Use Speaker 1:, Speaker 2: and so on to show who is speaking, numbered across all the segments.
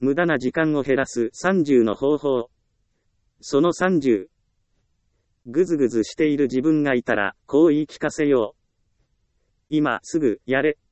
Speaker 1: 無駄な時間を減らす30の方法。その30。ぐずぐずしている自分がいたら、こう言い聞かせよう。今すぐやれ。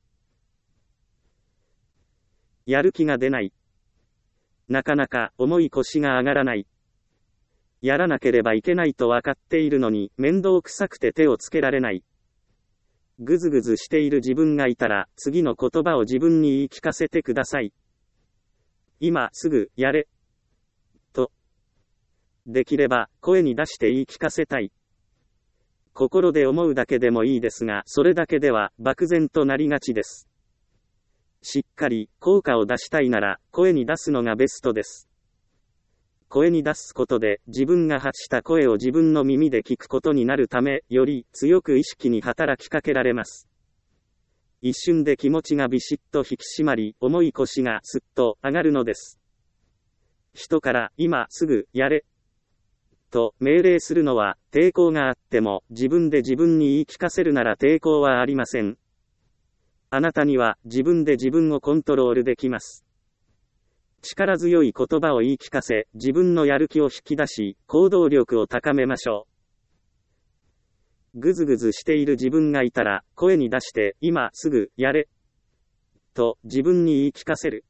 Speaker 1: やる気が出ない。なかなか重い腰が上がらない。やらなければいけないと分かっているのに面倒くさくて手をつけられない。ぐずぐずしている自分がいたら、次の言葉を自分に言い聞かせてください。今すぐやれ。と。できれば声に出して言い聞かせたい。心で思うだけでもいいですが、それだけでは漠然となりがちです。しっかり効果を出したいなら、声に出すのがベストです。声に出すことで、自分が発した声を自分の耳で聞くことになるため、より強く意識に働きかけられます。一瞬で気持ちがビシッと引き締まり、重い腰がすっと上がるのです。人から今すぐやれと命令するのは抵抗があっても、自分で自分に言い聞かせるなら抵抗はありません。あなたには自分で自分をコントロールできます。力強い言葉を言い聞かせ、自分のやる気を引き出し、行動力を高めましょう。ぐずぐずしている自分がいたら、声に出して、今すぐやれと自分に言い聞かせる。